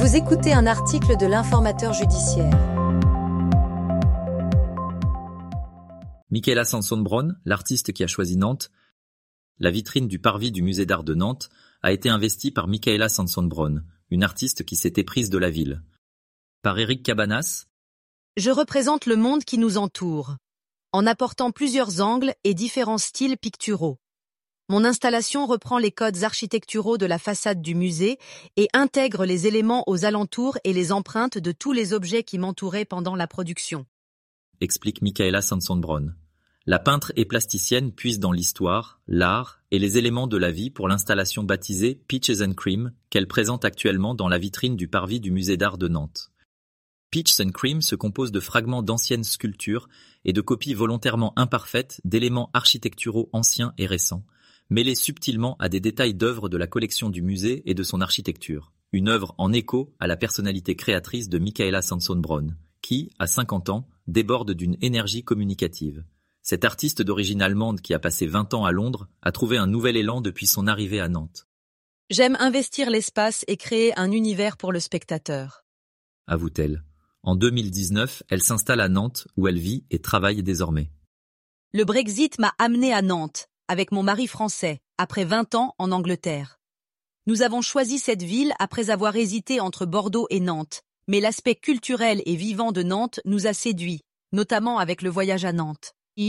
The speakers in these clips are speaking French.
Vous écoutez un article de l'Informateur judiciaire. Michaela Sanson-Brown, l'artiste qui a choisi Nantes. La vitrine du parvis du musée d'art de Nantes a été investie par Michaela Sanson-Brown, une artiste qui s'est éprise de la ville. Par Éric Cabanas. Je représente le monde qui nous entoure, en apportant plusieurs angles et différents styles picturaux. Mon installation reprend les codes architecturaux de la façade du musée et intègre les éléments aux alentours et les empreintes de tous les objets qui m'entouraient pendant la production. Explique Michaela Sanson-Brown. La peintre et plasticienne puise dans l'histoire, l'art et les éléments de la vie pour l'installation baptisée Peaches and Cream qu'elle présente actuellement dans la vitrine du parvis du musée d'art de Nantes. Peaches and Cream se compose de fragments d'anciennes sculptures et de copies volontairement imparfaites d'éléments architecturaux anciens et récents, mêlés subtilement à des détails d'œuvres de la collection du musée et de son architecture. Une œuvre en écho à la personnalité créatrice de Michaela Sanson-Brown, qui, à 50 ans, déborde d'une énergie communicative. Cette artiste d'origine allemande qui a passé 20 ans à Londres a trouvé un nouvel élan depuis son arrivée à Nantes. J'aime investir l'espace et créer un univers pour le spectateur. Avoue-t-elle. En 2019, elle s'installe à Nantes où elle vit et travaille désormais. Le Brexit m'a amenée à Nantes, avec mon mari français, après 20 ans en Angleterre. Nous avons choisi cette ville après avoir hésité entre Bordeaux et Nantes, mais l'aspect culturel et vivant de Nantes nous a séduits, notamment avec le voyage à Nantes.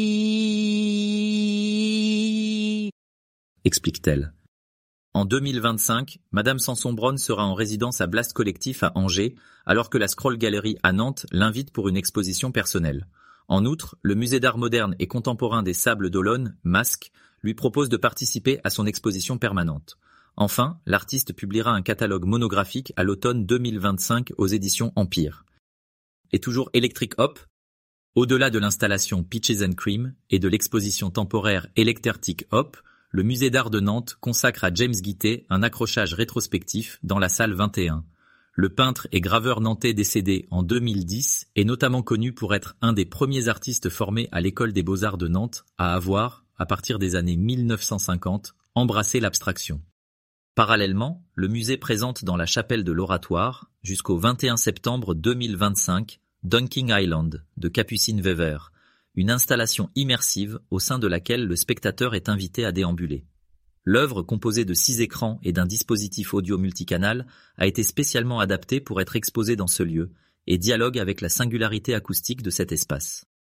Explique-t-elle. En 2025, Madame Sanson-Brown sera en résidence à Blast Collectif à Angers, alors que la Scroll Gallery à Nantes l'invite pour une exposition personnelle. En outre, le musée d'art moderne et contemporain des Sables d'Olonne, MASC, lui propose de participer à son exposition permanente. Enfin, l'artiste publiera un catalogue monographique à l'automne 2025 aux éditions Empire. Et toujours Electric Hop, au-delà de l'installation Peaches and Cream et de l'exposition temporaire Electric Hop, le musée d'art de Nantes consacre à James Guittet un accrochage rétrospectif dans la salle 21. Le peintre et graveur nantais décédé en 2010 est notamment connu pour être un des premiers artistes formés à l'école des beaux-arts de Nantes à avoir, à partir des années 1950, embrassé l'abstraction. Parallèlement, le musée présente dans la chapelle de l'Oratoire, jusqu'au 21 septembre 2025, Dunking Island de Capucine Weber, une installation immersive au sein de laquelle le spectateur est invité à déambuler. L'œuvre, composée de 6 écrans et d'un dispositif audio multicanal, a été spécialement adaptée pour être exposée dans ce lieu et dialogue avec la singularité acoustique de cet espace.